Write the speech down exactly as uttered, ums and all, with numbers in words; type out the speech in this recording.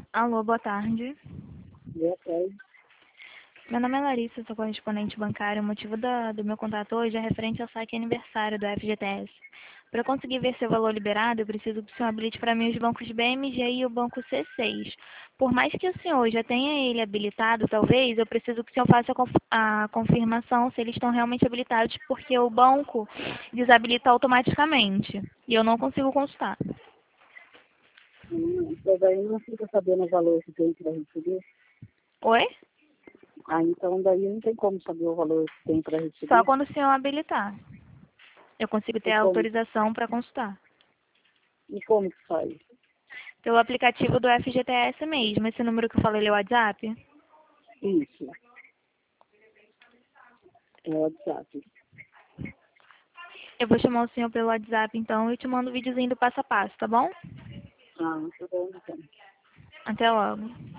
Alô, boa tarde. Boa tarde. Meu nome é Larissa, sou correspondente bancária. O motivo da- do meu contato hoje é referente ao saque aniversário do F G T S. Para conseguir ver seu valor liberado, eu preciso que o senhor habilite para mim os bancos B M G e o banco C seis. Por mais que o senhor já tenha ele habilitado, talvez, eu preciso que o senhor faça a conf- a confirmação se eles estão realmente habilitados, porque o banco desabilita automaticamente e eu não consigo consultar. Hum, Então daí não fica sabendo o valor que tem para receber. Oi? Ah, então daí não tem como saber o valor que tem para Só receber. quando o senhor habilitar. Eu consigo ter E a como, autorização para consultar. e como que faz? Pelo aplicativo do F G T S mesmo. Esse número que eu falei é o WhatsApp? Isso, é o WhatsApp. Eu vou chamar o senhor pelo WhatsApp, então, e te mando o videozinho do passo a passo, tá bom? Ah, tá bom então. Até logo.